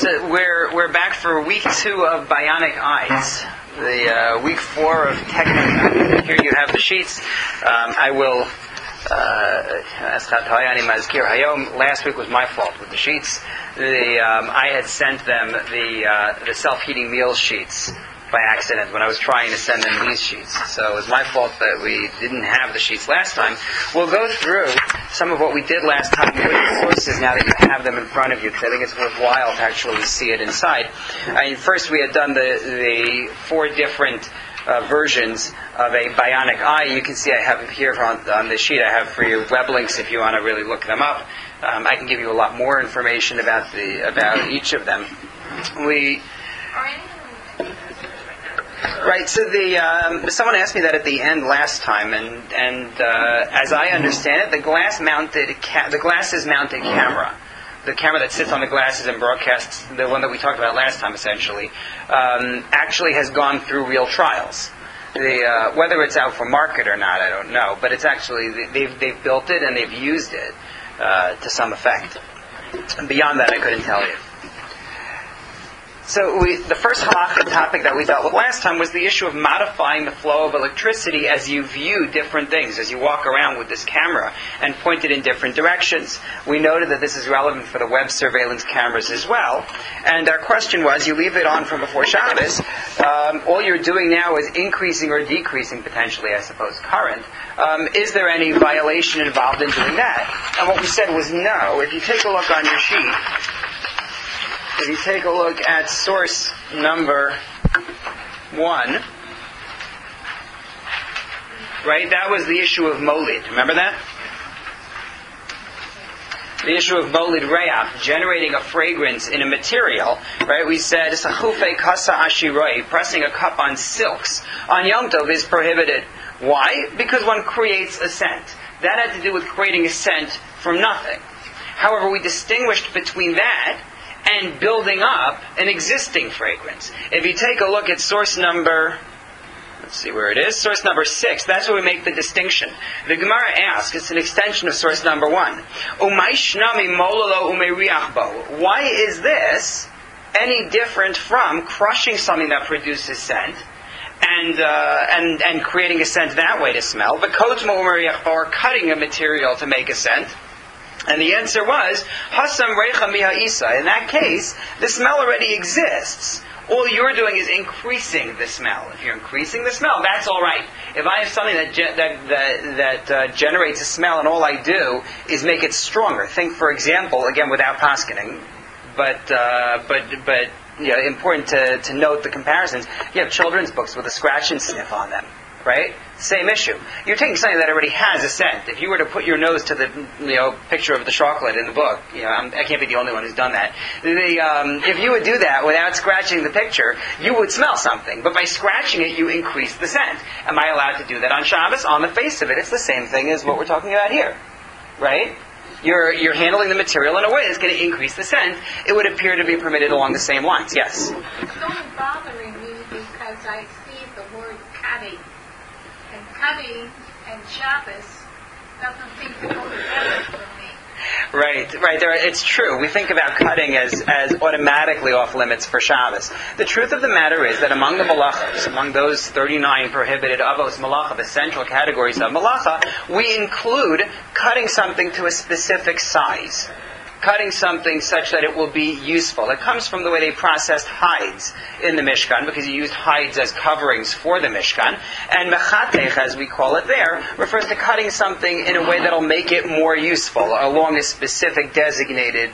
So we're back for week 2 of Bionic Eyes. The week 4 of Technic. Here you have the sheets. I will. Last week was my fault with the sheets. I had sent them the self-heating meals sheets by accident when I was trying to send them these sheets. So it was my fault that we didn't have the sheets last time. We'll go through some of what we did last time with the sources now that you have them in front of you, because I think it's worthwhile to actually see it inside. First we had done the 4 different versions of a bionic eye. You can see I have here on the sheet I have for you web links if you want to really look them up. I can give you a lot more information about each of them. Right. So someone asked me that at the end last time, and as I understand it, the glasses mounted camera. The camera that sits on the glasses and broadcasts, the one that we talked about last time, essentially, actually has gone through real trials. Whether it's out for market or not, I don't know. But it's actually they've built it and they've used it to some effect. Beyond that, I couldn't tell you. So the first halakha topic that we dealt with last time was the issue of modifying the flow of electricity as you view different things, as you walk around with this camera and point it in different directions. We noted that this is relevant for the web surveillance cameras as well. And our question was, you leave it on from before Shabbos, all you're doing now is increasing or decreasing, potentially, I suppose, current. Is there any violation involved in doing that? And what we said was no. If you take a look on your sheet, if you take a look at source number 1, right, that was the issue of molid. Remember that? The issue of molid reach, generating a fragrance in a material, right? We said, sachufe kasa ashiroi, pressing a cup on silks, on Yom Tov is prohibited. Why? Because one creates a scent. That had to do with creating a scent from nothing. However, we distinguished between that and building up an existing fragrance. If you take a look at source number, let's see where it is, source number 6, that's where we make the distinction. The Gemara asks, it's an extension of source number 1, why is this any different from crushing something that produces scent and creating a scent that way to smell, or cutting a material to make a scent? And the answer was, Hasam Recha Miha Isa. In that case, the smell already exists. All you're doing is increasing the smell. If you're increasing the smell, that's all right. If I have something that generates a smell and all I do is make it stronger. Think, for example, again without paskening, but important to note the comparisons. You have children's books with a scratch and sniff on them. Right? Same issue. You're taking something that already has a scent. If you were to put your nose to the picture of the chocolate in the book, I can't be the only one who's done that. If you would do that without scratching the picture, you would smell something. But by scratching it, you increase the scent. Am I allowed to do that on Shabbos? On the face of it, it's the same thing as what we're talking about here. Right? You're handling the material in a way that's going to increase the scent. It would appear to be permitted along the same lines. Yes? It's only bothering me because I see the word cutting. And cutting and Shabbos doesn't seem to go together for me. Right. It's true. We think about cutting as automatically off limits for Shabbos. The truth of the matter is that among the malachas, among those 39 prohibited avos malacha, the central categories of malacha, we include cutting something to a specific size. Cutting something such that it will be useful. It comes from the way they processed hides in the Mishkan, because you used hides as coverings for the Mishkan. And mechatech, as we call it there, refers to cutting something in a way that will make it more useful along a specific designated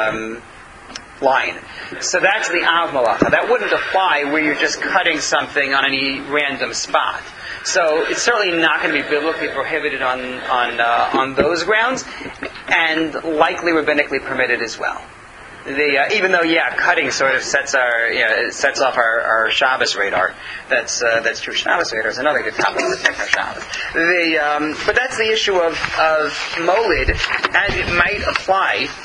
line. So that's the Av Malacha. That wouldn't apply where you're just cutting something on any random spot. So it's certainly not going to be biblically prohibited on those grounds, and likely rabbinically permitted as well. Even though, cutting sort of sets off our Shabbos radar. That's true. Shabbos radar is another good topic to take our Shabbos. But that's the issue of molid as it might apply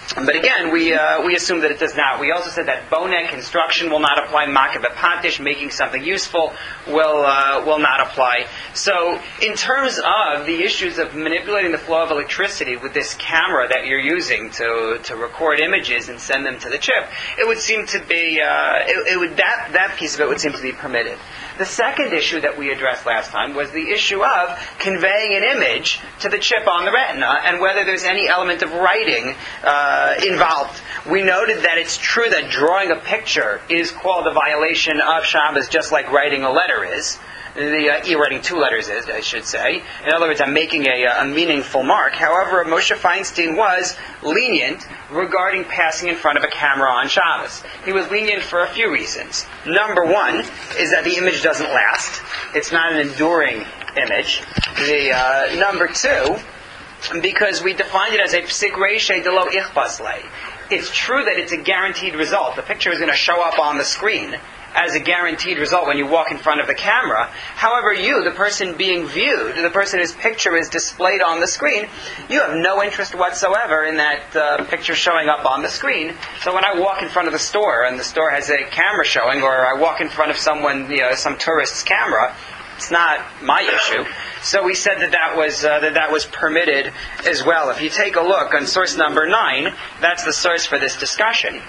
But again, we assume that it does not. We also said that bonek, construction, will not apply. Makeh b'patish, making something useful, will not apply. So, in terms of the issues of manipulating the flow of electricity with this camera that you're using to record images and send them to the chip, it would seem to be that piece of it would seem to be permitted. The second issue that we addressed last time was the issue of conveying an image to the chip on the retina and whether there's any element of writing involved. We noted that it's true that drawing a picture is called a violation of Shabbos just like writing a letter is. Writing two letters is, I should say. In other words, I'm making a meaningful mark. However, Moshe Feinstein was lenient regarding passing in front of a camera on Shabbos. He was lenient for a few reasons. Number one is that the image doesn't last. It's not an enduring image. Number two, because we defined it as a psik reishe de lo ichbas lei. It's true that it's a guaranteed result. The picture is going to show up on the screen as a guaranteed result when you walk in front of the camera. However, you, the person being viewed, the person whose picture is displayed on the screen, you have no interest whatsoever in that picture showing up on the screen. So when I walk in front of the store and the store has a camera showing, or I walk in front of someone, some tourist's camera, it's not my issue. So we said that was permitted as well. If you take a look on source number 9, that's the source for this discussion.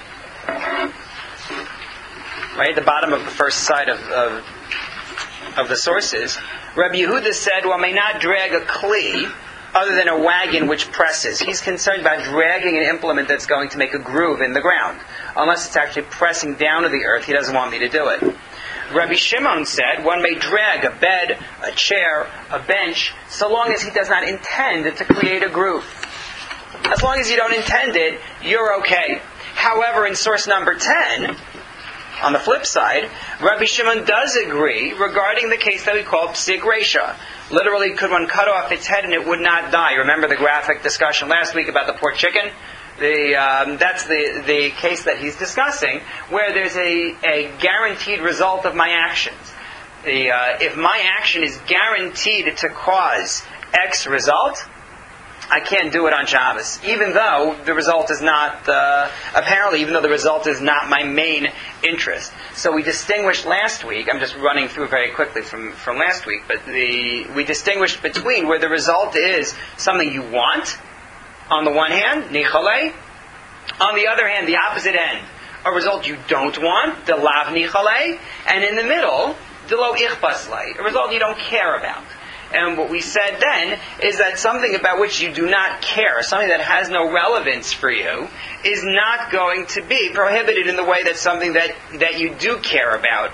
Right, the bottom of the first side of the sources. Rabbi Yehuda said, "One may not drag a kli other than a wagon which presses." He's concerned about dragging an implement that's going to make a groove in the ground. Unless it's actually pressing down to the earth, he doesn't want me to do it. Rabbi Shimon said, one may drag a bed, a chair, a bench, so long as he does not intend to create a groove. As long as you don't intend it, you're okay. However, in source number 10, on the flip side, Rabbi Shimon does agree regarding the case that we call psik reisha. Literally, could one cut off its head and it would not die? Remember the graphic discussion last week about the poor chicken? That's the case that he's discussing, where there's a guaranteed result of my actions. If my action is guaranteed to cause X result, I can't do it on Shabbos, even though the result is not, even though the result is not my main interest. So we distinguished last week, I'm just running through very quickly from last week, but we distinguished between where the result is something you want, on the one hand, nichale, on the other hand, the opposite end, a result you don't want, de lav nichale, and in the middle, de lo ichbas lei, a result you don't care about. And what we said then is that something about which you do not care, something that has no relevance for you, is not going to be prohibited in the way that something that you do care about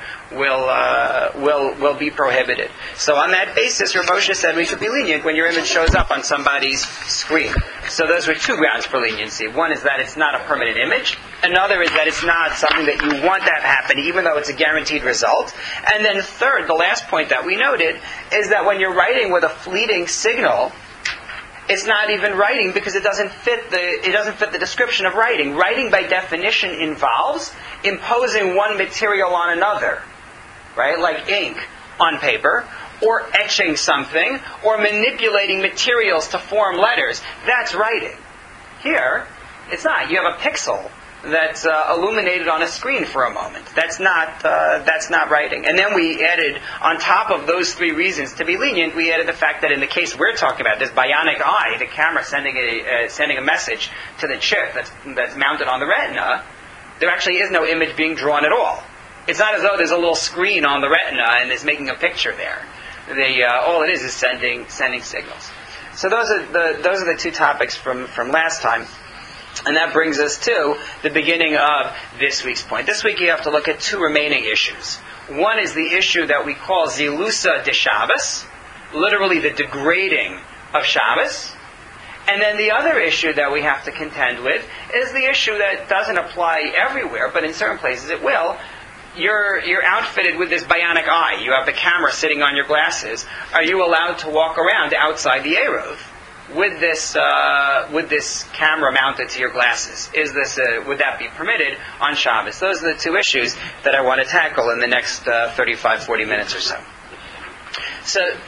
will be prohibited. So on that basis, Rav Moshe said we should be lenient when your image shows up on somebody's screen. So those were two grounds for leniency. One is that it's not a permanent image. Another is that it's not something that you want to have happen, even though it's a guaranteed result. And then third, the last point that we noted, is that when you're writing with a fleeting signal, it's not even writing because it doesn't fit the description of writing. Writing by definition involves imposing one material on another, right? Like ink on paper, or etching something, or manipulating materials to form letters. That's writing. Here, it's not. You have a pixel that's illuminated on a screen for a moment. That's not writing. And then we added, on top of those three reasons to be lenient, we added the fact that in the case we're talking about, this bionic eye, the camera sending a message to the chip that's mounted on the retina, there actually is no image being drawn at all. It's not as though there's a little screen on the retina and it's making a picture there. All it is sending signals. So those are the two topics from last time. And that brings us to the beginning of this week's point. This week you have to look at two remaining issues. One is the issue that we call Zilusa de Shabbos, literally the degrading of Shabbos. And then the other issue that we have to contend with is the issue that doesn't apply everywhere, but in certain places it will. You're outfitted with this bionic eye. You have the camera sitting on your glasses. Are you allowed to walk around outside the Eruv with this camera mounted to your glasses? Would that be permitted on Shabbos? Those are the two issues that I want to tackle in the next 35, 40 minutes or so. So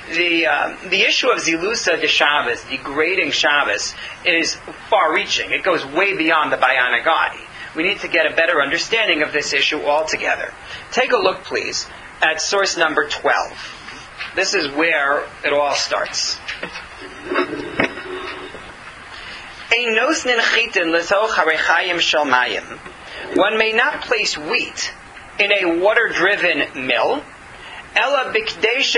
The issue of Zilusa de Shabbos, degrading Shabbos, is far-reaching. It goes way beyond the Bayan Agadi. We need to get a better understanding of this issue altogether. Take a look, please, at source number 12. This is where it all starts. One may not place wheat in a water-driven mill, unless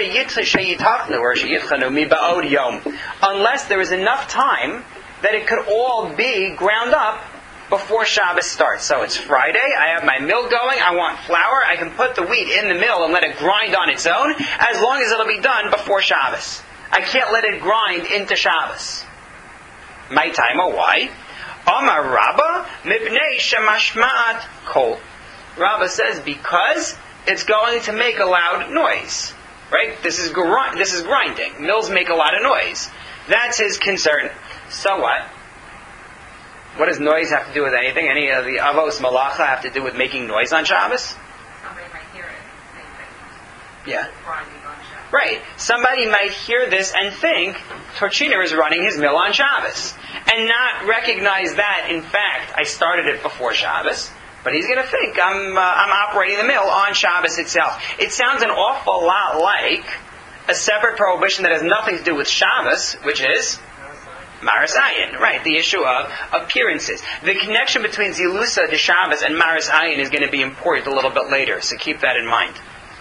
there is enough time that it could all be ground up before Shabbos starts. So it's Friday, I have my mill going, I want flour, I can put the wheat in the mill and let it grind on its own, as long as it'll be done before Shabbos. I can't let it grind into Shabbos. My time, why? Amar Rabba, mipnei shemashma'at kol. Rabba says, because it's going to make a loud noise. Right? This is grinding. Mills make a lot of noise. That's his concern. So what? What does noise have to do with anything? Any of the avos malacha have to do with making noise on Shabbos? Somebody might hear it and think that Yeah. grinding on Shabbos. Right. Somebody might hear this and think Torchiner is running his mill on Shabbos. And not recognize that, in fact, I started it before Shabbos. But he's going to think I'm operating the mill on Shabbos itself. It sounds an awful lot like a separate prohibition that has nothing to do with Shabbos, which is Maris Ayin, right? The issue of appearances. The connection between Zilusa de Shabbos and Maris Ayin is going to be important a little bit later, so keep that in mind.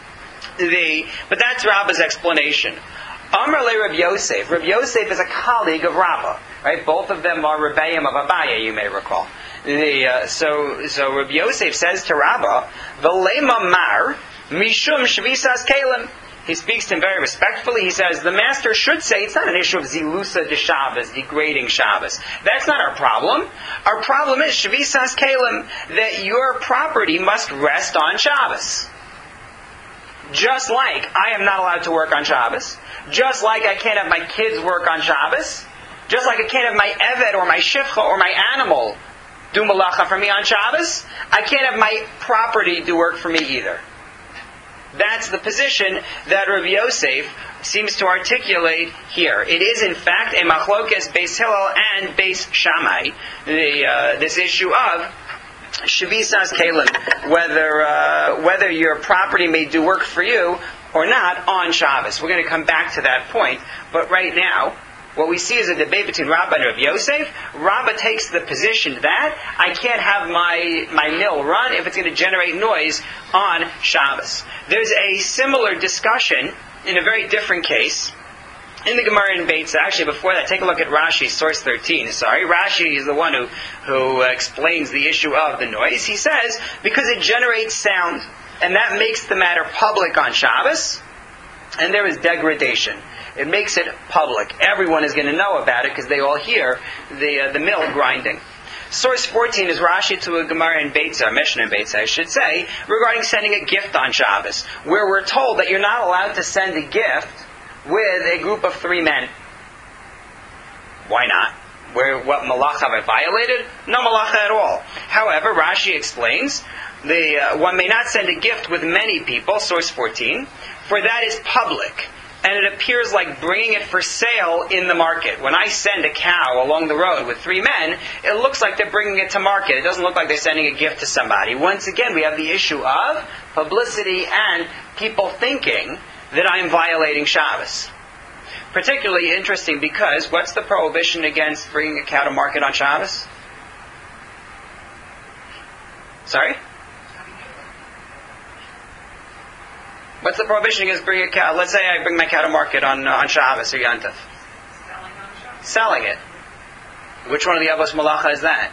But that's Rabba's explanation. Amar le Reb Yosef. Reb Yosef is a colleague of Rabba, right? Both of them are Rebbeim of Abaye, you may recall. So Reb Yosef says to Rabba, "V'lema mar mishum shvisas kelim." He speaks to him very respectfully. He says, the master should say it's not an issue of zilusa de Shabbos, degrading Shabbos. That's not our problem. Our problem is shvisas kelim, that your property must rest on Shabbos. Just like I am not allowed to work on Shabbos, just like I can't have my kids work on Shabbos, just like I can't have my eved or my shifcha or my animal do malacha for me on Shabbos, I can't have my property do work for me either. That's the position that Rav Yosef seems to articulate here. It is, in fact, a machlokes Beis Hillel and Beis Shammai, this issue of Shavisas Kalim, whether your property may do work for you or not on Shabbos. We're going to come back to that point, but right now, what we see is a debate between Rabba and Rav Yosef. Rabba takes the position that I can't have my mill run if it's going to generate noise on Shabbos. There's a similar discussion in a very different case in the Gemara in Beitza. Actually, before that, take a look at Rashi, source 13. Rashi is the one who explains the issue of the noise. He says, because it generates sound, and that makes the matter public on Shabbos, and there is degradation. It makes it public. Everyone is going to know about it because they all hear the mill grinding. Source 14 is Rashi to a Gemara in Beitza, Mishnah in Beitza, I should say, regarding sending a gift on Shabbos, where we're told that you're not allowed to send a gift with a group of 3 men. Why not? What malacha have I violated? No malacha at all. However, Rashi explains, one may not send a gift with many people, source 14, for that is public. And it appears like bringing it for sale in the market. When I send a cow along the road with 3 men, it looks like they're bringing it to market. It doesn't look like they're sending a gift to somebody. Once again, we have the issue of publicity and people thinking that I'm violating Shabbos. Particularly interesting because what's the prohibition against bringing a cow to market on Shabbos? Sorry? What's the prohibition against bringing a cow? Let's say I bring my cow to market on Shabbos or Yantav. Selling it. Which one of the Avos Malacha is that?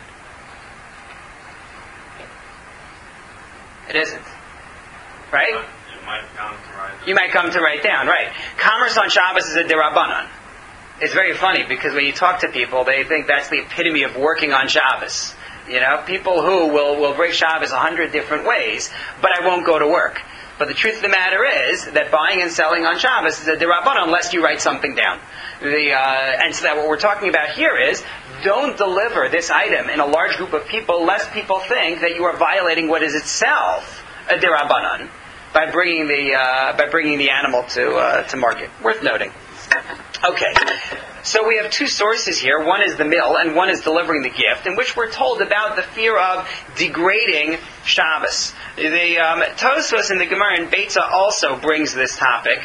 It isn't. Right? You might come to write down, right. Commerce on Shabbos is a derabanan. It's very funny because when you talk to people, they think that's the epitome of working on Shabbos. You know, people who will break Shabbos 100 different ways, but I won't go to work. But the truth of the matter is that buying and selling on Shabbos is a derabbanan unless you write something down. And so that what we're talking about here is, don't deliver this item in a large group of people lest people think that you are violating what is itself a derabbanan by bringing the animal to market. Worth noting. Okay, so we have two sources here. One is the mill, and one is delivering the gift, in which we're told about the fear of degrading Shabbos. The Tosfos in the Gemara in Beitza also brings this topic.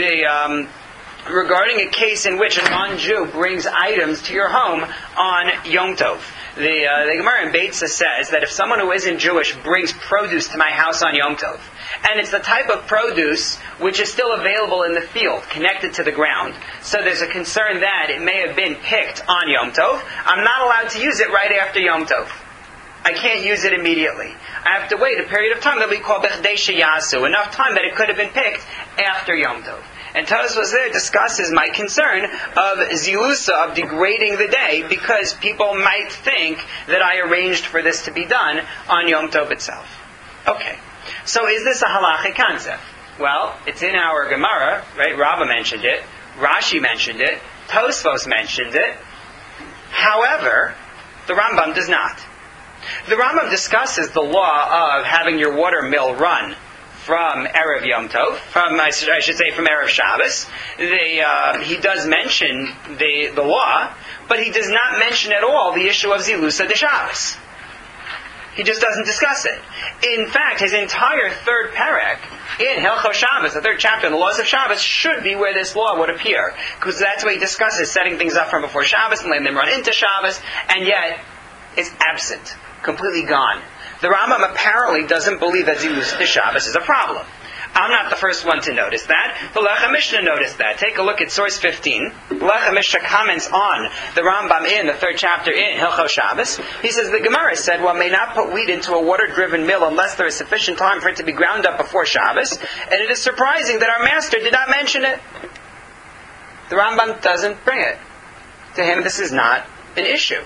Regarding a case in which a non-Jew brings items to your home on Yom Tov. The Gemara in Beitza says that if someone who isn't Jewish brings produce to my house on Yom Tov, and it's the type of produce which is still available in the field, connected to the ground, so there's a concern that it may have been picked on Yom Tov, I'm not allowed to use it right after Yom Tov. I can't use it immediately. I have to wait a period of time that we call Bechdei Sheyasu, enough time that it could have been picked after Yom Tov. And Tosfos there discusses my concern of zilusa, of degrading the day, because people might think that I arranged for this to be done on Yom Tov itself. Okay, so is this a halachic concept? Well, it's in our Gemara, right? Rabbah mentioned it, Rashi mentioned it, Tosfos mentioned it. However, the Rambam does not. The Rambam discusses the law of having your water mill run from Erev Yom Tov, from Erev Shabbos. He does mention the law, but he does not mention at all the issue of Zilusa de Shabbos. He just doesn't discuss it. In fact, his entire third parak in Hilchos Shabbos, the third chapter in the laws of Shabbos, should be where this law would appear, because that's where he discusses setting things up from before Shabbos and letting them run into Shabbos, and yet it's absent, completely gone. The Rambam apparently doesn't believe that Zilus de Shabbos is a problem. I'm not the first one to notice that. The Lechem Mishnah noticed that. Take a look at source 15. Lechem Mishnah comments on the Rambam in the third chapter in Hilchos Shabbos. He says, the Gemara said, one may not put wheat into a water-driven mill unless there is sufficient time for it to be ground up before Shabbos, and it is surprising that our master did not mention it. The Rambam doesn't bring it. To him, this is not an issue.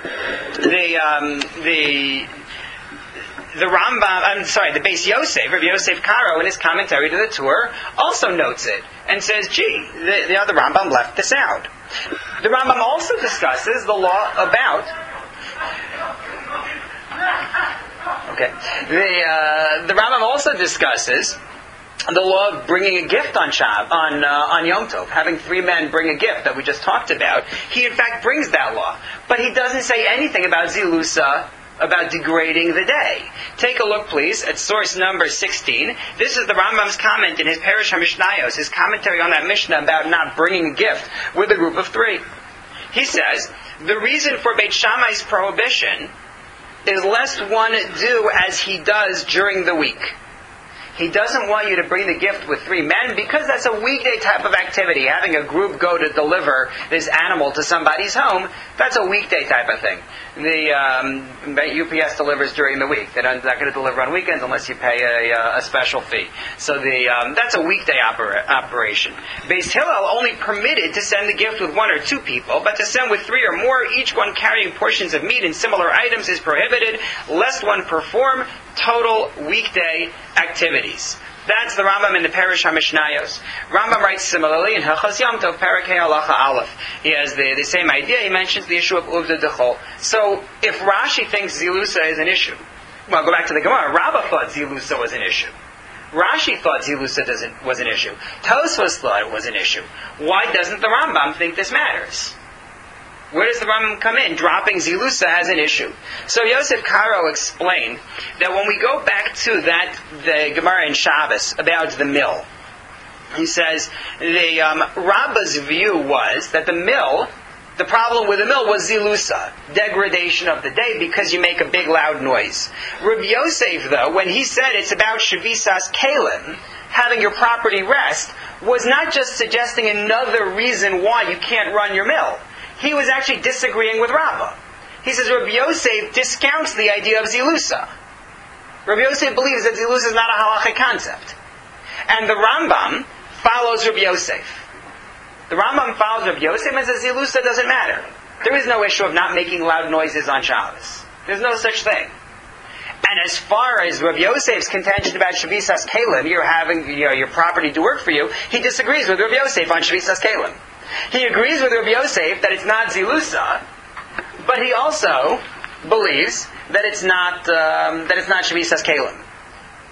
The Beis Yosef, Rabbi Yosef Karo, in his commentary to the Torah, also notes it and says, the Rambam left this out. The Rambam also discusses the law about... Okay. The Rambam also discusses the law of bringing a gift on Yom Tov, having three men bring a gift that we just talked about. He in fact brings that law, but he doesn't say anything about Zilusa, about degrading the day. Take a look, please, at source number 16. This is the Rambam's comment in his Perush HaMishnayos, his commentary on that Mishnah about not bringing a gift with a group of three. He says, the reason for Beit Shammai's prohibition is lest one do as he does during the week. He doesn't want you to bring the gift with three men because that's a weekday type of activity. Having a group go to deliver this animal to somebody's home, that's a weekday type of thing. The UPS delivers during the week. They're not going to deliver on weekends unless you pay a special fee. So that's a weekday operation. Beis Hillel only permitted to send the gift with one or two people, but to send with three or more, each one carrying portions of meat and similar items, is prohibited, lest one perform total weekday activities. That's the Rambam in the Perush HaMishnayos. Rambam writes similarly in Hilchos Yom Tov, Perek Hei Halacha Aleph. He has the same idea. He mentions the issue of Uvda Dechol. So, if Rashi thinks Zilusa is an issue, well, go back to the Gemara. Rabbah thought Zilusa was an issue. Rashi thought Zilusa was an issue. Tosfos thought it was an issue. Why doesn't the Rambam think this matters? Where does the Rambam come in, dropping Zilusa as an issue? So Yosef Karo explained that when we go back to the Gemara in Shabbos about the mill, he says the Rabbah's view was that the problem with the mill was Zilusa, degradation of the day, because you make a big loud noise. Rabbi Yosef, though, when he said it's about Shavisas Kalim, having your property rest, was not just suggesting another reason why you can't run your mill. He was actually disagreeing with Rabbah. He says Rabbi Yosef discounts the idea of Zilusa. Rabbi Yosef believes that Zilusa is not a halachic concept. And the Rambam follows Rabbi Yosef. The Rambam follows Rabbi Yosef and says Zilusa doesn't matter. There is no issue of not making loud noises on Shabbos. There's no such thing. And as far as Rabbi Yosef's contention about Shavisas Kalim, you're having your property to work for you, he disagrees with Rabbi Yosef on Shavisas Kalim. He agrees with Rabbi Yosef that it's not Zilusa, but he also believes that it's not Shavisas Kalim.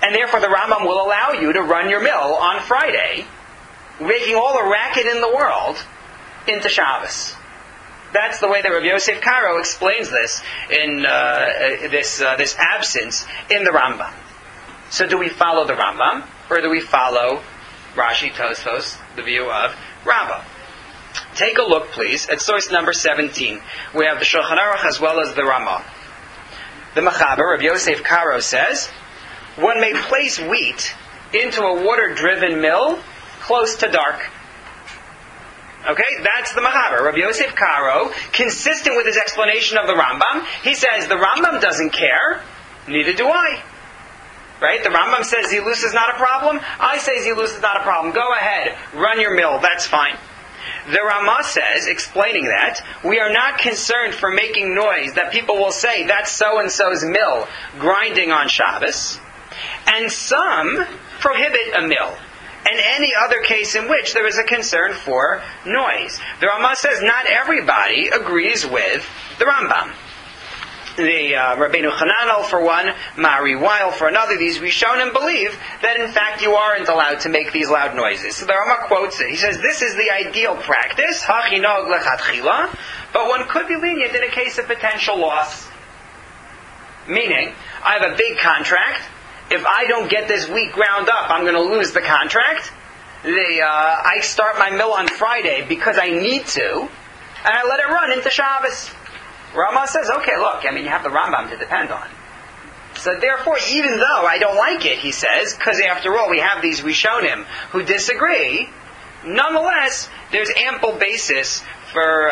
And therefore the Rambam will allow you to run your mill on Friday, making all the racket in the world into Shabbos. That's the way that Rabbi Yosef Karo explains this in this absence in the Rambam. So do we follow the Rambam, or do we follow Rashi, Tosfos, the view of Rambam? Take a look, please, at source number 17. We have the Shulchan Aruch as well as the Ramah. The Mechaber, Rabbi Yosef Karo, says, one may place wheat into a water-driven mill close to dark. Okay, that's the Mechaber. Rabbi Yosef Karo, consistent with his explanation of the Rambam, he says the Rambam doesn't care, neither do I. Right? The Rambam says Zilus is not a problem. I say Zilus is not a problem. Go ahead, run your mill, that's fine. The Ramah says, explaining that, we are not concerned for making noise that people will say that's so-and-so's mill grinding on Shabbos. And some prohibit a mill. And any other case in which there is a concern for noise. The Ramah says not everybody agrees with the Rambam. The Rabbeinu Hananel for one, Mari Weil for another, these Rishonim believe that in fact you aren't allowed to make these loud noises. So the Ramah quotes it. He says, this is the ideal practice, hachinog lechatchila, but one could be lenient in a case of potential loss. Meaning, I have a big contract. If I don't get this wheat ground up, I'm going to lose the contract. I start my mill on Friday because I need to, and I let it run into Shabbos. Ramah says, okay, look, you have the Rambam to depend on. So therefore, even though I don't like it, he says, because after all, we have these Rishonim who disagree, nonetheless, there's ample basis for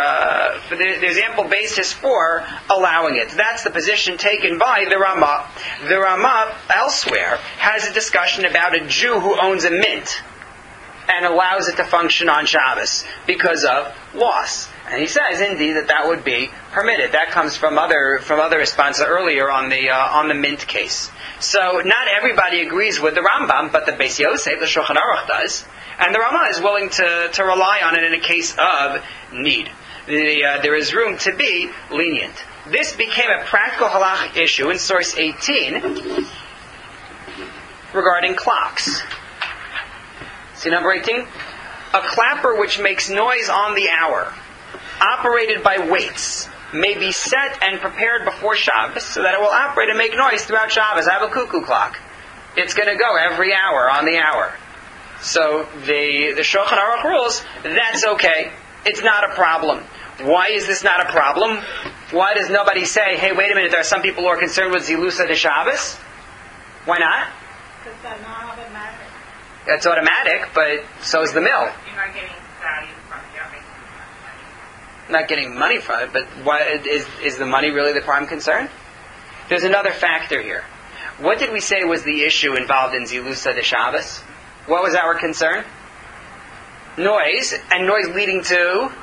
allowing it. That's the position taken by the Ramah. The Ramah elsewhere has a discussion about a Jew who owns a mint and allows it to function on Shabbos because of loss. And he says, indeed, that would be permitted. That comes from other responses earlier on the mint case. So not everybody agrees with the Rambam, but the Beis Yosef, the Shulchan Aruch, does. And the Ramah is willing to rely on it in a case of need. There is room to be lenient. This became a practical halachic issue in source 18 regarding clocks. See number 18? A clapper which makes noise on the hour, operated by weights, may be set and prepared before Shabbos so that it will operate and make noise throughout Shabbos. I have a cuckoo clock. It's going to go every hour on the hour. So the Shulchan Aruch rules, that's okay. It's not a problem. Why is this not a problem? Why does nobody say, hey, wait a minute, there are some people who are concerned with Zilusa de Shabbos? Why not? Because that's not automatic. It's automatic, but so is the mill. You're not getting value from it. You're making money. Not getting money from it, but why is the money really the prime concern? There's another factor here. What did we say was the issue involved in Zilusa de Shabbos? What was our concern? Noise, and noise leading to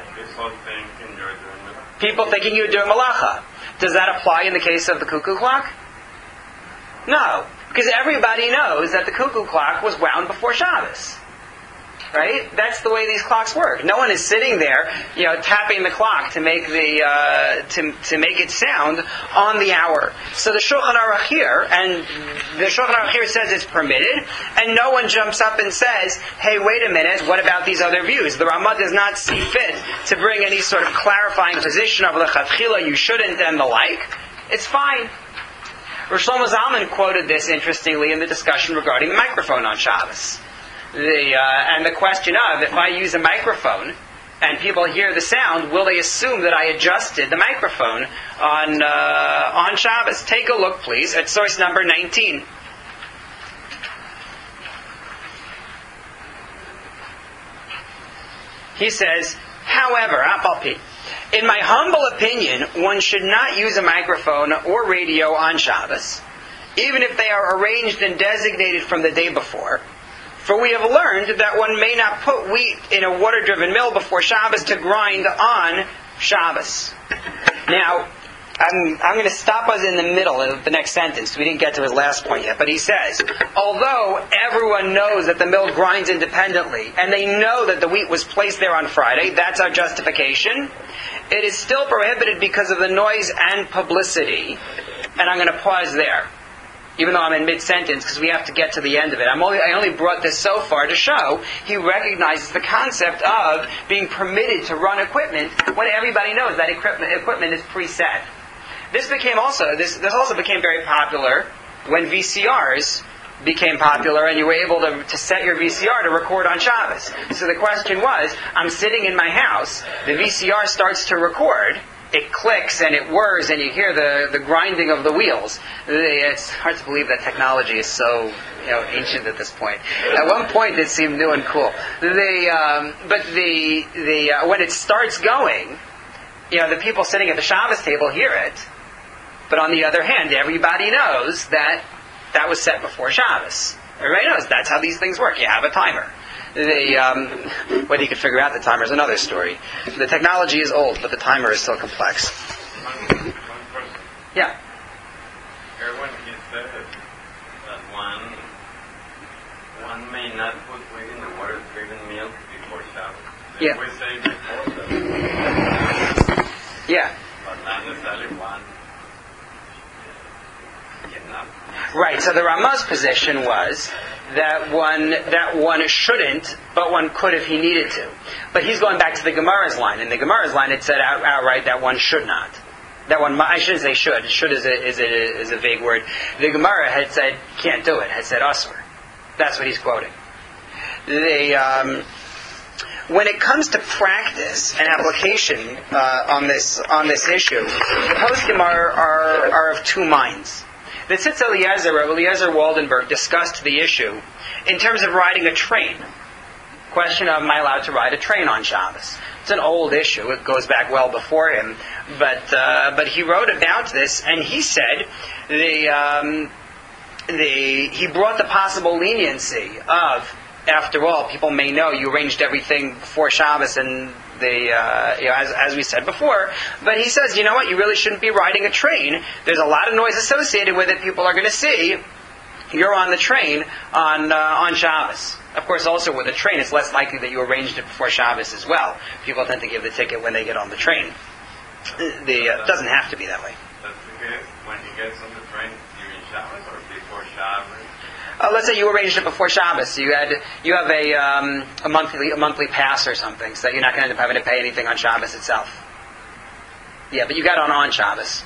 people thinking you're doing malacha. Does that apply in the case of the cuckoo clock? No, because everybody knows that the cuckoo clock was wound before Shabbos. Right? That's the way these clocks work. No one is sitting there, tapping the clock to make to make it sound on the hour. So the Shulchan Aruch here, says it's permitted, and no one jumps up and says, "Hey, wait a minute, what about these other views?" The Ramah does not see fit to bring any sort of clarifying position of lechatchila, you shouldn't, and the like. It's fine. Rosh Shlomo Zalman quoted this interestingly in the discussion regarding the microphone on Shabbos. And the question of, if I use a microphone and people hear the sound, will they assume that I adjusted the microphone on Shabbos? Take a look, please, at source number 19. He says, however, Apalpi, in my humble opinion, one should not use a microphone or radio on Shabbos, even if they are arranged and designated from the day before. For we have learned that one may not put wheat in a water-driven mill before Shabbos to grind on Shabbos. Now, I'm going to stop us in the middle of the next sentence. We didn't get to his last point yet. But he says, although everyone knows that the mill grinds independently, and they know that the wheat was placed there on Friday, that's our justification, it is still prohibited because of the noise and publicity. And I'm going to pause there. even though I'm in mid-sentence, because we have to get to the end of it. I only brought this so far to show he recognizes the concept of being permitted to run equipment when everybody knows that equipment is preset. This also became very popular when VCRs became popular and you were able to set your VCR to record on Shabbos. So the question was, I'm sitting in my house, the VCR starts to record, it clicks and it whirs and you hear the grinding of the wheels. It's hard to believe that technology is so ancient at this point. At one point it seemed new and cool. But when it starts going, the people sitting at the Shabbos table hear it. But on the other hand, everybody knows that was set before Shabbos. Everybody knows that's how these things work. You have a timer. Whether you can figure out the timer is another story. The technology is old, but the timer is still complex. One question. Yeah. Erwin, he said that one may not put wheat in the water-driven milk before Shabbos. Yeah. We say before Shabbos. Yeah. But not necessarily one. Right, so the Ramah's position was that one shouldn't, but one could if he needed to. But he's going back to the Gemara's line. In the Gemara's line, it said outright that one should not. That one, I shouldn't say should. Should is a vague word. The Gemara had said can't do it. Had said asur. That's what he's quoting. When it comes to practice and application on this issue, the poskim are of two minds. The Tzitz Eliezer, Rabbi Eliezer Waldenberg, discussed the issue in terms of riding a train. Question of, am I allowed to ride a train on Shabbos? It's an old issue. It goes back well before him. But he wrote about this, and he said he brought the possible leniency of, after all, people may know you arranged everything before Shabbos and as we said before. But he says, you know what, you really shouldn't be riding a train. There's a lot of noise associated with it. People are going to see you're on the train on Shabbos. Of course, also with a train, it's less likely that you arranged it before Shabbos as well. People tend to give the ticket when they get on the train. It doesn't have to be that way. That's the case when he gets on the train during Shabbos or before Shabbos? Let's say you arranged it before Shabbos. You have a monthly pass or something, so that you're not going to end up having to pay anything on Shabbos itself. Yeah, but you got on Shabbos.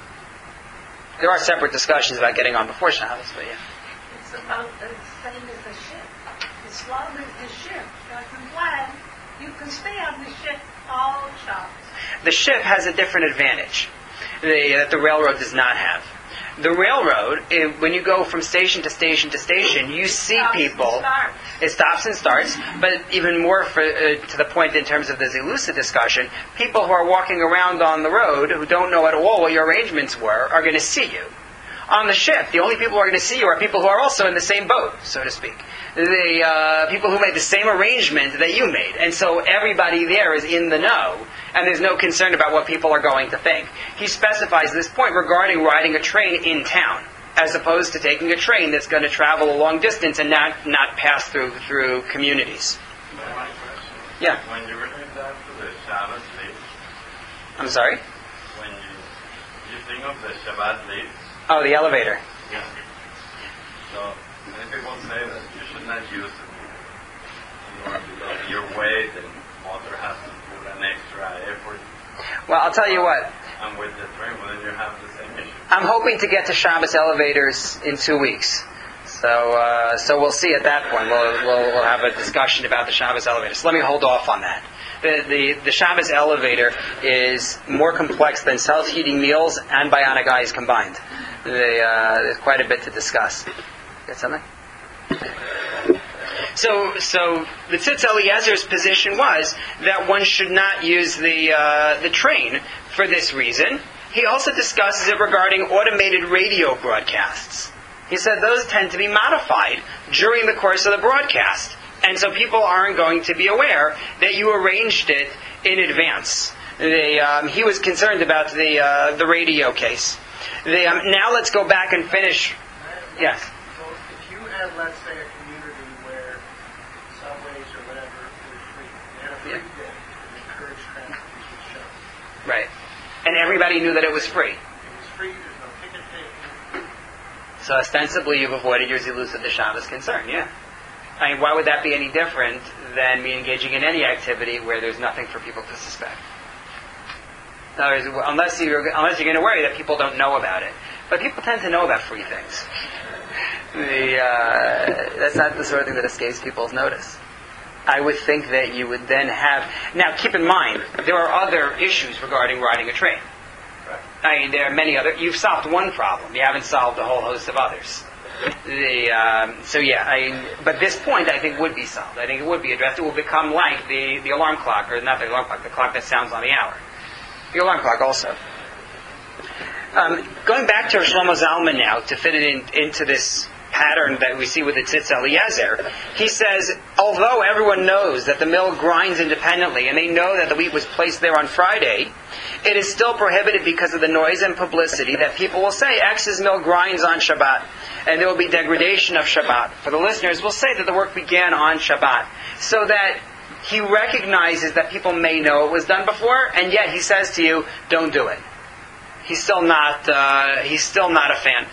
There are separate discussions about getting on before Shabbos, but yeah. It's about the same as the ship. Islam is the ship. Like in plan, you can stay on the ship all Shabbos. The ship has a different advantage that the railroad does not have. The railroad, when you go from station to station to station, you see people. It stops and starts, but even more to the point in terms of the Zelusa discussion, people who are walking around on the road who don't know at all what your arrangements were are going to see you. On the ship, the only people who are going to see you are people who are also in the same boat, so to speak. The people who made the same arrangement that you made. And so everybody there is in the know, and there's no concern about what people are going to think. He specifies this point regarding riding a train in town, as opposed to taking a train that's going to travel a long distance and not pass through communities. One question. Yeah. When you relate that to the Shabbat leaves, I'm sorry? when you think of the Shabbat leaves, Oh, the elevator. yeah. So many people say that you should not use it because your weight and motor has to put an extra effort. Well, I'll tell you what. And with the train, well, then you have the same issue. I'm hoping to get to Shabbos elevators in 2 weeks. So we'll see at that point. We'll have a discussion about the Shabbos elevator. So let me hold off on that. The Shabbos elevator is more complex than self-heating meals and bionic eyes combined. There's quite a bit to discuss. Got something? So the Tzitz Eliezer's position was that one should not use the train for this reason. He also discusses it regarding automated radio broadcasts. He said those tend to be modified during the course of the broadcast. And so people aren't going to be aware that you arranged it in advance. He was concerned about the radio case. Now let's go back and finish. Yes? So if you had, let's say, a community where subways or whatever were free, they had a free day and encouraged transportation show. Right. And everybody knew that it was free. It was free, there's no ticket taking. So ostensibly you've avoided your Zilusa de Shabbos concern, yeah. I mean, why would that be any different than me engaging in any activity where there's nothing for people to suspect? In other words, unless you're going to worry that people don't know about it. But people tend to know about free things. That's not the sort of thing that escapes people's notice. I would think that you would then have... Now, keep in mind, there are other issues regarding riding a train. I mean, there are many other... You've solved one problem. You haven't solved a whole host of others. But this point, I think, would be solved. I think it would be addressed. It will become like the alarm clock, or not the alarm clock, the clock that sounds on the hour. The alarm clock also. Going back to Shlomo Zalman now, to fit it into this pattern that we see with the Tzitz Eliezer, he says, although everyone knows that the mill grinds independently, and they know that the wheat was placed there on Friday, it is still prohibited because of the noise and publicity that people will say, X's mill grinds on Shabbat, and there will be degradation of Shabbat. For the listeners, will say that the work began on Shabbat, so that he recognizes that people may know it was done before, and yet he says to you, don't do it. He's still not a fan.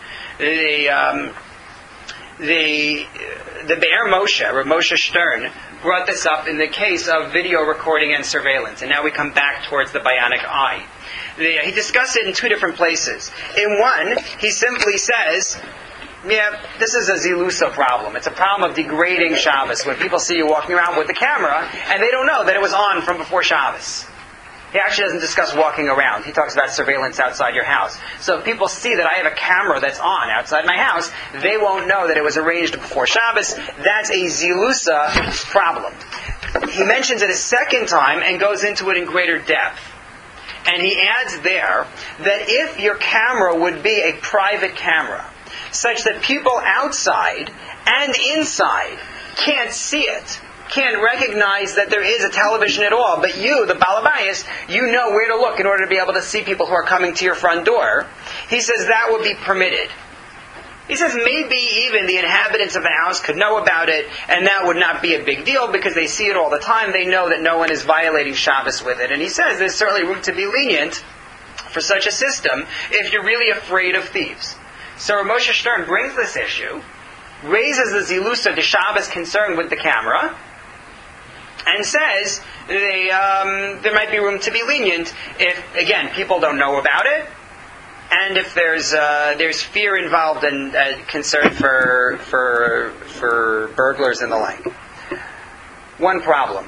The Be'er Moshe, or Moshe Stern, brought this up in the case of video recording and surveillance. And now we come back towards the bionic eye. He discussed it in two different places. In one, he simply says, this is a Zilusa problem. It's a problem of degrading Shabbos, when people see you walking around with the camera, and they don't know that it was on from before Shabbos. He actually doesn't discuss walking around. He talks about surveillance outside your house. So if people see that I have a camera that's on outside my house, they won't know that it was arranged before Shabbos. That's a Zilusa problem. He mentions it a second time and goes into it in greater depth. And he adds there that if your camera would be a private camera, such that people outside and inside can't see it, can't recognize that there is a television at all, but you, the Balabayas, you know where to look in order to be able to see people who are coming to your front door. He says that would be permitted. He says maybe even the inhabitants of the house could know about it, and that would not be a big deal because they see it all the time. They know that no one is violating Shabbos with it. And he says there's certainly room to be lenient for such a system if you're really afraid of thieves. So Rav Moshe Stern brings this issue, raises the Zilusa de Shabbos concern with the camera, and says there might be room to be lenient if, again, people don't know about it, and if there's fear involved and concern for burglars and the like. One problem: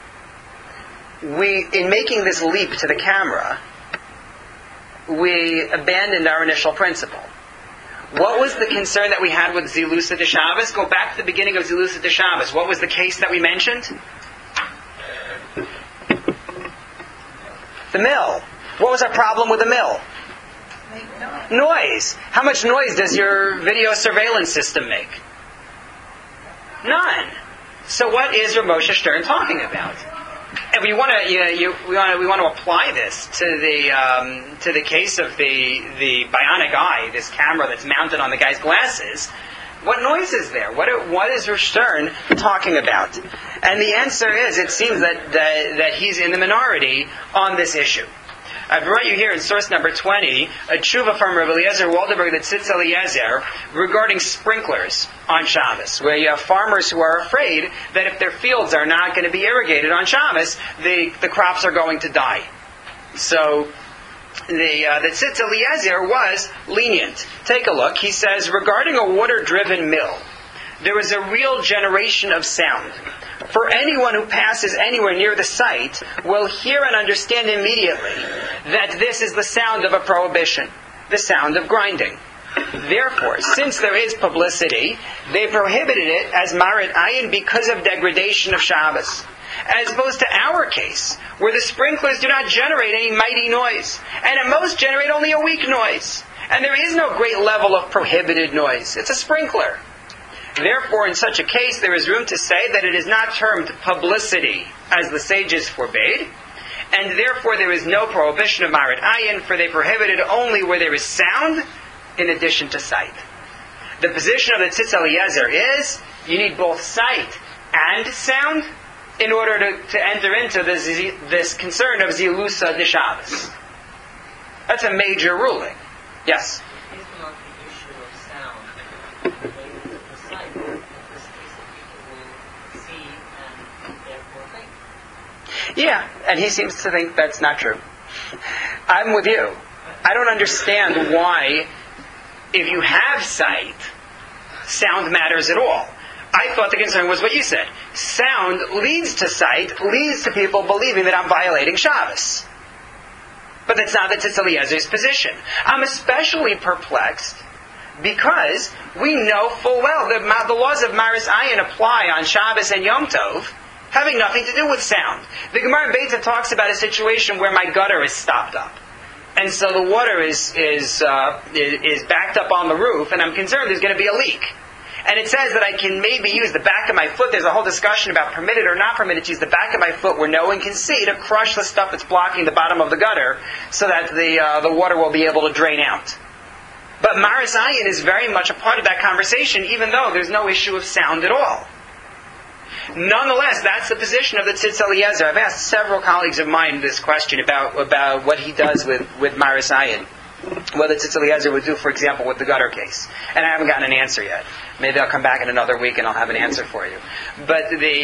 in making this leap to the camera, we abandoned our initial principle. What was the concern that we had with Zilusa de Shabbos? Go back to the beginning of Zilusa de Shabbos. What was the case that we mentioned? The mill. What was our problem with the mill? Noise. How much noise does your video surveillance system make? None. So what is Rav Moshe Stern talking about? And we want to apply this to the case of the bionic eye, this camera that's mounted on the guy's glasses. What noise is there? What is Rav Stern talking about? And the answer is, it seems that he's in the minority on this issue. I've brought you here in source number 20, a tshuva from Rabbi Eliezer Waldenberg, the Tzitz Eliezer, regarding sprinklers on Shabbos, where you have farmers who are afraid that if their fields are not going to be irrigated on Shabbos, the crops are going to die. So the Tzitz Eliezer was lenient. Take a look. He says, regarding a water-driven mill, there is a real generation of sound. For anyone who passes anywhere near the site will hear and understand immediately that this is the sound of a prohibition, the sound of grinding. Therefore, since there is publicity, they prohibited it as marit ayin because of degradation of Shabbos. As opposed to our case, where the sprinklers do not generate any mighty noise, and at most generate only a weak noise. And there is no great level of prohibited noise. It's a sprinkler. Therefore, in such a case, there is room to say that it is not termed publicity, as the sages forbade, and therefore there is no prohibition of marit ayin, for they prohibited only where there is sound, in addition to sight. The position of the Tzitz Eliezer is, you need both sight and sound in order to enter into this concern of Zilusa de Shabbos. That's a major ruling. Yes? Based on the issue of sound, related to the site. In this case, that people will see and therefore think. Yeah, and he seems to think that's not true. I'm with you. I don't understand why, if you have sight, sound matters at all. I thought the concern was what you said. Sound leads to sight, leads to people believing that I'm violating Shabbos. But that's not the Tzitz Eliezer's position. I'm especially perplexed because we know full well that the laws of Maris Ayin apply on Shabbos and Yom Tov, having nothing to do with sound. The Gemara in Beitza talks about a situation where my gutter is stopped up. And so the water is backed up on the roof, and I'm concerned there's going to be a leak. And it says that I can maybe use the back of my foot. There's a whole discussion about permitted or not permitted to use the back of my foot where no one can see to crush the stuff that's blocking the bottom of the gutter so that the water will be able to drain out. But Maris Ayin is very much a part of that conversation, even though there's no issue of sound at all. Nonetheless, that's the position of the Tzitz Eliezer. I've asked several colleagues of mine this question about what he does with Maris Ayin. What the Tzitz Eliezer would do, for example, with the gutter case. And I haven't gotten an answer yet. Maybe I'll come back in another week and I'll have an answer for you. But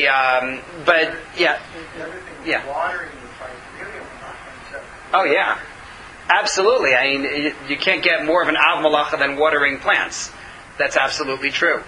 yeah. Watering the fight really on. Oh yeah. Absolutely. I mean, you can't get more of an av malacha than watering plants. That's absolutely true.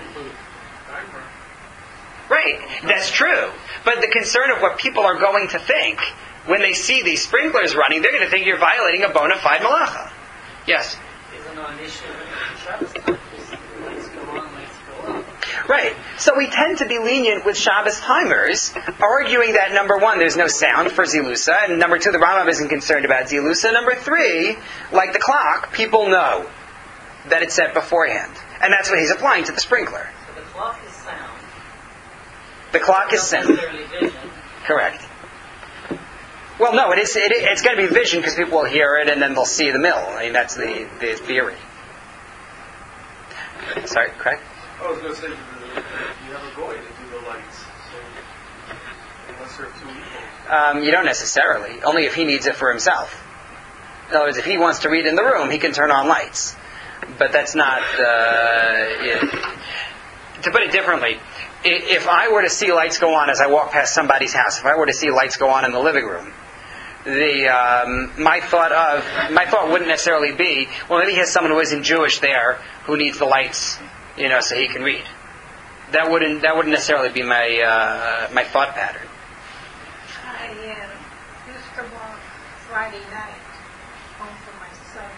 Right, that's true. But the concern of what people are going to think when they see these sprinklers running, they're going to think you're violating a bona fide malacha. Yes? Is it an issue in Shabbos time? Lights go on, lights go up. Right. So we tend to be lenient with Shabbos timers, arguing that number one, there's no sound for Zilusa, and number two, the Rambam isn't concerned about Zilusa. Number three, like the clock, people know that it's set beforehand. And that's what he's applying to the sprinkler. So the clock is sound. The clock is sound. Not necessarily vision. Correct. Well, no, it's going to be vision because people will hear it and then they'll see the mill. I mean, that's the theory. Sorry, Craig? I was going to say, you have a goy to do the lights, so unless there are two equals. You don't necessarily. Only if he needs it for himself. In other words, if he wants to read in the room, he can turn on lights. But that's not... To put it differently, if I were to see lights go on as I walk past somebody's house, if I were to see lights go on in the living room, my thought wouldn't necessarily be, well, maybe he has someone who isn't Jewish there who needs the lights, so he can read. That wouldn't necessarily be my thought pattern. I used to walk Friday night home from my son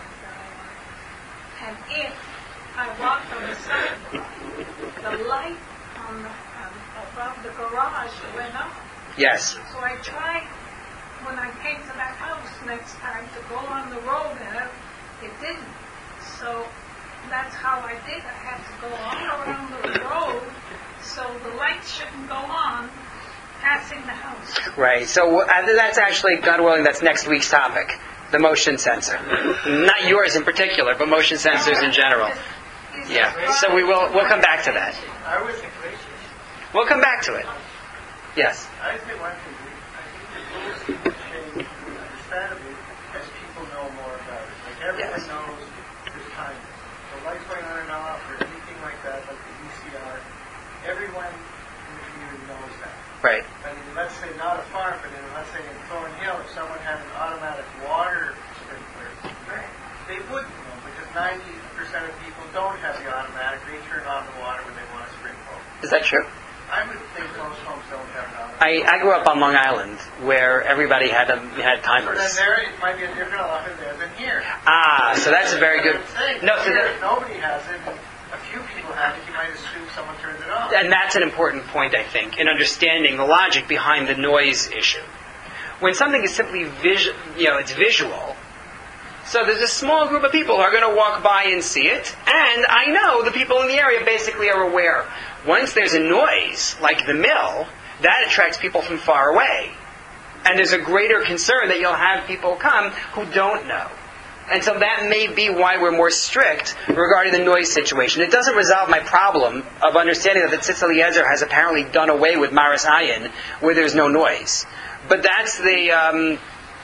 and if I walked on the sidewalk, the light on above the garage went up. Yes. So I tried, when I came to that house next time, to go on the road, and it didn't. So that's how I did. I had to go all around the road, so the lights shouldn't go on, passing the house. Right. So that's actually, God willing, that's next week's topic. The motion sensor. Not yours in particular, but motion sensors in general. Yeah. So we'll come back to that. I was We'll come back to it. Yes. I think one thing, I think the rules need to change, understandably, as people know more about it. Like everyone knows there's time. The lights going on and off, or anything like that, like the VCR, everyone in the community knows that. Right. I mean, let's say not a farm, but let's say in Thornhill, if someone had an automatic water sprinkler, they wouldn't know, because 90% of people don't have the automatic. They turn on the water when they want to sprinkle. Is that true? I would think most homes don't have an automatic. I grew up on Long Island, where everybody had But timers. then there, it might be a different allotment there than here. Ah, so that's a very good. No, so Here, nobody has it. A few people have it. You might assume someone turns it on. and that's an important point, I think, in understanding the logic behind the noise issue. When something is simply it's visual. So there's a small group of people who are going to walk by and see it, and I know the people in the area basically are aware. Once there's a noise, like the mill, that attracts people from far away. And there's a greater concern that you'll have people come who don't know. And so that may be why we're more strict regarding the noise situation. It doesn't resolve my problem of understanding that the Tzitz Eliezer has apparently done away with Maris Ayin, where there's no noise. But that's the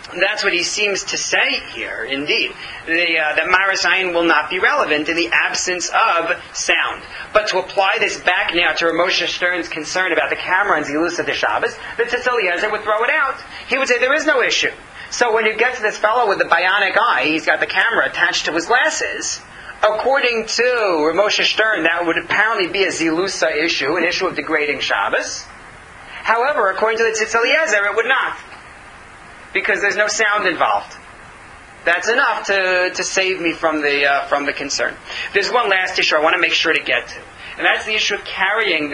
That's what he seems to say here, indeed. That Maris Ayin will not be relevant in the absence of sound. But to apply this back now to Moshe Stern's concern about the camera and Zilusa de Shabbos, the Tzitz Eliezer would throw it out. He would say there is no issue. So when you get to this fellow with the bionic eye, he's got the camera attached to his glasses. According to Moshe Stern, that would apparently be a Zilusa issue, an issue of degrading Shabbos. However, according to the Tzitz Eliezer, it would not, because there's no sound involved. That's enough to save me from the concern. There's one last issue I want to make sure to get to, and that's the issue of carrying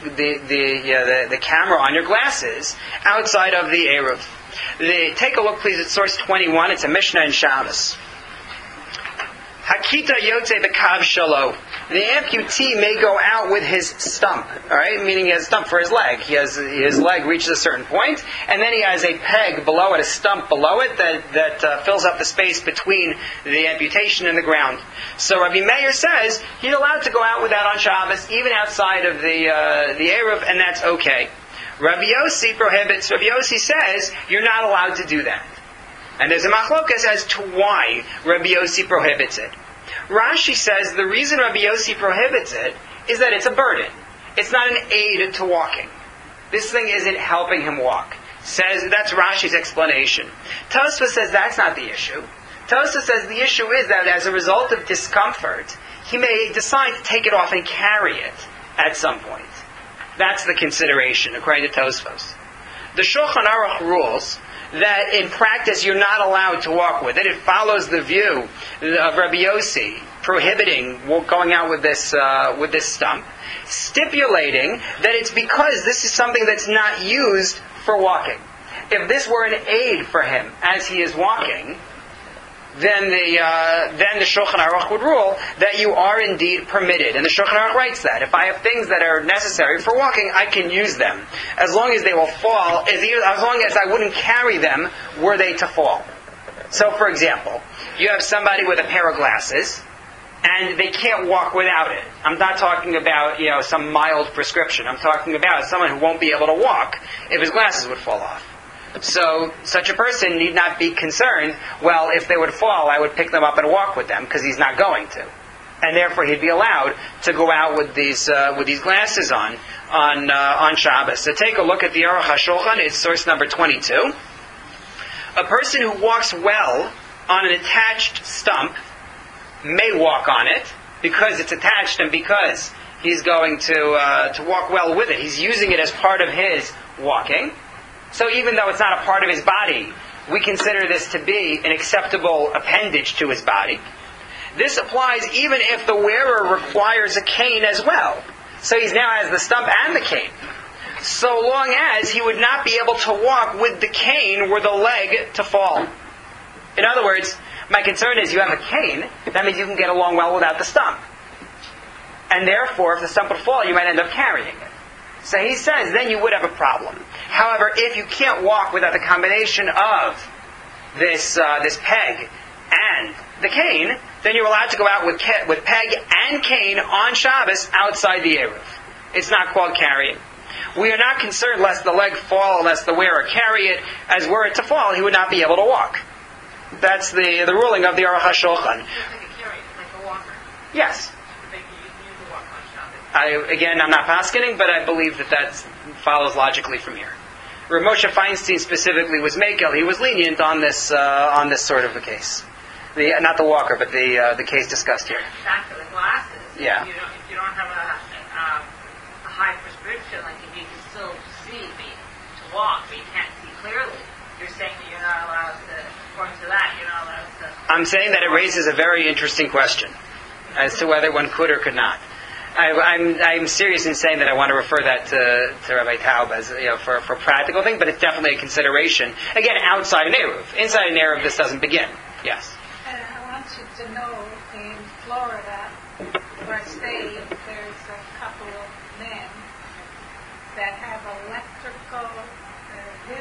the camera on your glasses outside of the Eruv. Take a look, please, at source 21. It's a Mishnah in Shabbos. Hakita yotze b'kav shalo. The amputee may go out with his stump, all right? Meaning he has a stump for his leg. His leg reaches a certain point, and then he has a peg below it, a stump below it that fills up the space between the amputation and the ground. So Rabbi Meir says he's allowed to go out with that on Shabbos, even outside of the Eruv, and that's okay. Rabbi Yossi prohibits. Rabbi Yossi says you're not allowed to do that. And there's a machlokas as to why Rabbi Yossi prohibits it. Rashi says the reason Rabbi Yossi prohibits it is that it's a burden. It's not an aid to walking. This thing isn't helping him walk. Says that's Rashi's explanation. Tosfos says that's not the issue. Tosfos says the issue is that as a result of discomfort, he may decide to take it off and carry it at some point. That's the consideration, according to Tosfos. The Shulchan Aruch rules that in practice you're not allowed to walk with it. It follows the view of Rabbi Yossi prohibiting going out with this stump, stipulating that it's because this is something that's not used for walking. If this were an aid for him as he is walking, then the Shulchan Aruch would rule that you are indeed permitted. And the Shulchan Aruch writes that. If I have things that are necessary for walking, I can use them. As long as they will fall, as long as I wouldn't carry them were they to fall. So, for example, you have somebody with a pair of glasses, and they can't walk without it. I'm not talking about, some mild prescription. I'm talking about someone who won't be able to walk if his glasses would fall off. So, such a person need not be concerned, well, if they would fall, I would pick them up and walk with them, because he's not going to. And therefore, he'd be allowed to go out with these glasses on Shabbos. So take a look at the Aruch HaShulchan. It's source number 22. A person who walks well on an attached stump may walk on it, because it's attached and because he's going to walk well with it. He's using it as part of his walking. So even though it's not a part of his body, we consider this to be an acceptable appendage to his body. This applies even if the wearer requires a cane as well. So he now has the stump and the cane. So long as he would not be able to walk with the cane were the leg to fall. In other words, my concern is you have a cane, that means you can get along well without the stump. And therefore, if the stump would fall, you might end up carrying it. So he says, then you would have a problem. However, if you can't walk without the combination of this peg and the cane, then you're allowed to go out with peg and cane on Shabbos outside the Eruv. It's not called carrying. We are not concerned lest the leg fall, lest the wearer carry it. As were it to fall, he would not be able to walk. That's the ruling of the Aruch HaShulchan. They can carry it like a walker. Yes. They can use the walk on Shabbos. I'm not paskening, but I believe that follows logically from here. Rav Moshe Feinstein specifically was Mekel. He was lenient on this sort of a case. Not the walker, but the case discussed here. Back to the glasses. Yeah. If you don't have a high prescription, like if you can still see to walk, but you can't see clearly, you're saying that you're not allowed to, according to that, you're not allowed to... I'm saying that it raises a very interesting question as to whether one could or could not. I'm serious in saying that I want to refer that to Rabbi Taub as for a practical thing, but it's definitely a consideration. Again, outside an Eruv. Inside an Eruv, this doesn't begin. Yes. And I want you to know, in Florida, where I stay, there's a couple of men that have electrical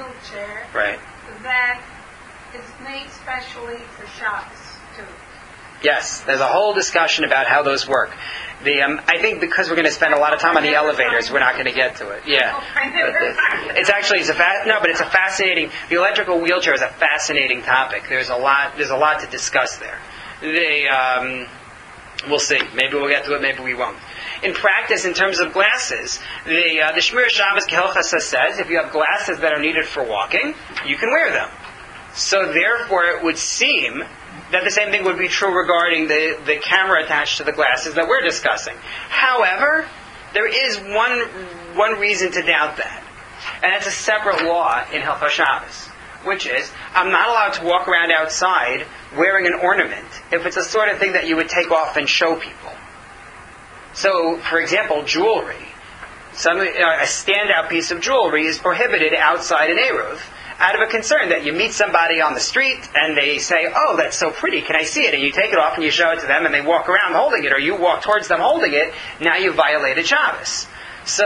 wheelchair Right. that is made specially for Shabbos too. Yes, there's a whole discussion about how those work. I think because we're going to spend a lot of time on the elevators, we're not going to get to it. Yeah, it's actually it's a fascinating. The electrical wheelchair is a fascinating topic. There's a lot to discuss there. We'll see. Maybe we'll get to it. Maybe we won't. In practice, in terms of glasses, the Shmir Shabbos Kehilchasa says if you have glasses that are needed for walking, you can wear them. So therefore, it would seem that the same thing would be true regarding the camera attached to the glasses that we're discussing. However, there is one reason to doubt that, and it's a separate law in Hilchos Shabbos, which is I'm not allowed to walk around outside wearing an ornament if it's the sort of thing that you would take off and show people. So, for example, jewelry. A standout piece of jewelry is prohibited outside an Eruv, out of a concern that you meet somebody on the street and they say, "Oh, that's so pretty, can I see it?" And you take it off and you show it to them and they walk around holding it, or you walk towards them holding it, now you violated Shabbos. So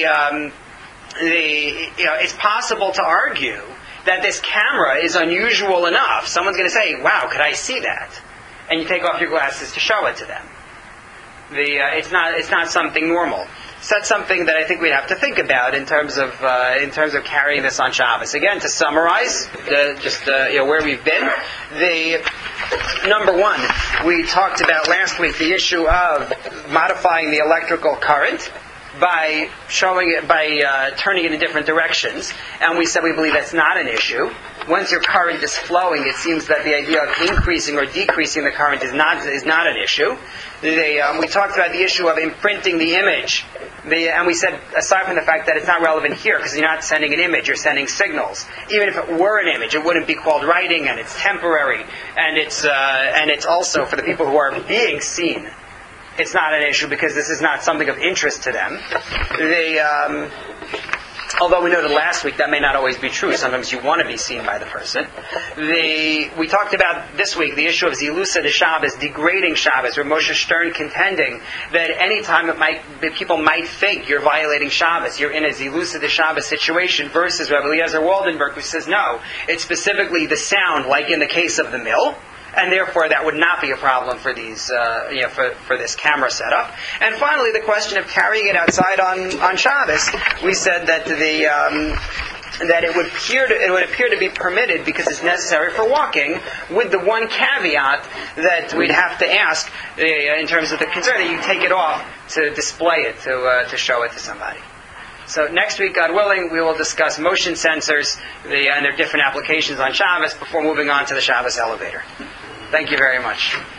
it's possible to argue that this camera is unusual enough. Someone's going to say, "Wow, could I see that?" And you take off your glasses to show it to them. It's not something normal. So that's something that I think we'd have to think about in terms of carrying this on Shabbos. Again, to summarize, where we've been. Number one, we talked about last week the issue of modifying the electrical current by turning it in different directions, and we said we believe that's not an issue. Once your current is flowing, it seems that the idea of increasing or decreasing the current is not an issue. We talked about the issue of imprinting the image, and we said aside from the fact that it's not relevant here because you're not sending an image, you're sending signals. Even if it were an image, it wouldn't be called writing, and it's temporary, and it's also for the people who are being seen. It's not an issue because this is not something of interest to them. Although we noted last week that may not always be true. Sometimes you want to be seen by the person. We talked about this week the issue of Zilusa de Shabbos, degrading Shabbos, where Moshe Stern contending that any time that people might think you're violating Shabbos, you're in a Zilusa de Shabbos situation, versus Rabbi Eliezer Waldenberg, who says no, it's specifically the sound, like in the case of the mill. And therefore, that would not be a problem for these, for this camera setup. And finally, the question of carrying it outside on Shabbos. We said that that it would appear to be permitted because it's necessary for walking, with the one caveat that we'd have to ask in terms of the concern that you take it off to display it, to show it to somebody. So next week, God willing, we will discuss motion sensors and their different applications on Shabbos before moving on to the Shabbos elevator. Thank you very much.